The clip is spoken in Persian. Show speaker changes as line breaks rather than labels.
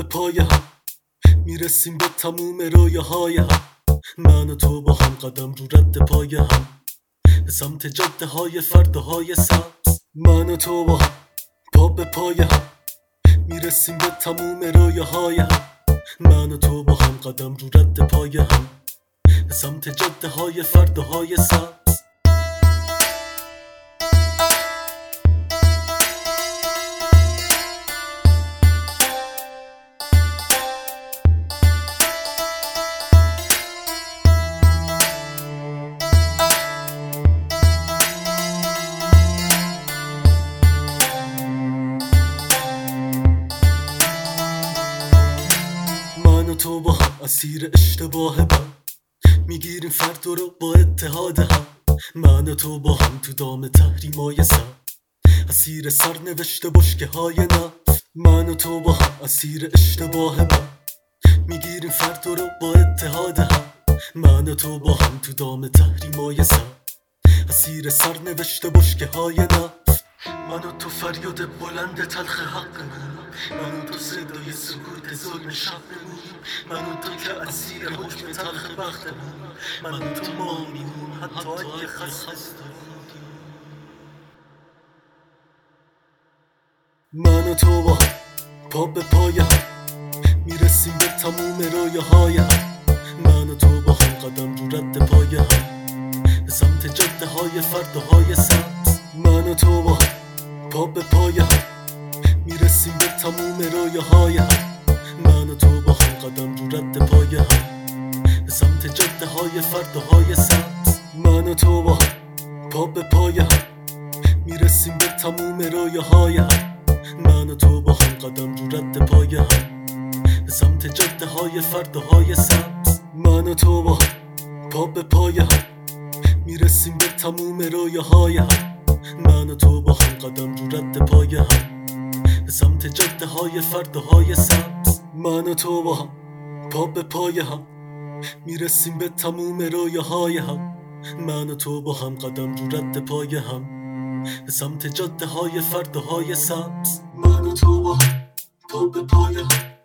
پای هم میرسیم به تموم رویاهای هم. من و تو با هم قدم رو رد پای هم به سمت جاده های فرداهای سبز. من و تو با هم پا به پای هم میرسیم به تموم رویاهای هم. من و تو با هم قدم رو رد پای هم به سمت جاده های فرداهای سبز. من و تو با هم اسیر اشتباه من میگیریم فرد رو با اتحاد هم. من و تو با هم تو دام تحریمای سر اسیر سرنوشت بشکه های نفت. من و تو با هم اسیر اشتباه من میگیریم فرد رو با اتحاد هم. من و تو با هم تو دام تحریمای سر اسیر سرنوشت بشکه های نفت. من و تو فریاد بلند تلخ حقمون، من و تو صدای سکوت ظلم شبمون، من و تو که اسیر حکم تلخ بختمون، من و تو ما میمون حتی اگه خسته. من و تو با هم پا به پای هم میرسیم به تموم رویاهای هم. من و تو با هم قدم رو رد پای هم به سمت جاده های فرداهای سبز. من و تو با هم پا به پای هم میرسیم به تموم رویاهای هم. من و تو با هم قدم رو رد پای هم به سمت جاده های فرداهای سبز. من و تو با هم پا به پای هم میرسیم به تموم رویاهای هم. من و تو با هم قدم رو رد پای هم به سمت جاده های فرداهای سبز. من و تو با هم پا به پای هم میرسیم به تموم رویاهای هم. من و تو با هم قدم رو رد پای هم به سمت جاده های فرداهای سبز. من و تو با هم پا به پای هم میرسیم به تموم رویاهای هم. من و تو با هم قدم رو رد پای هم به سمت جاده های فرداهای سبز. من و تو با هم پا به پای هم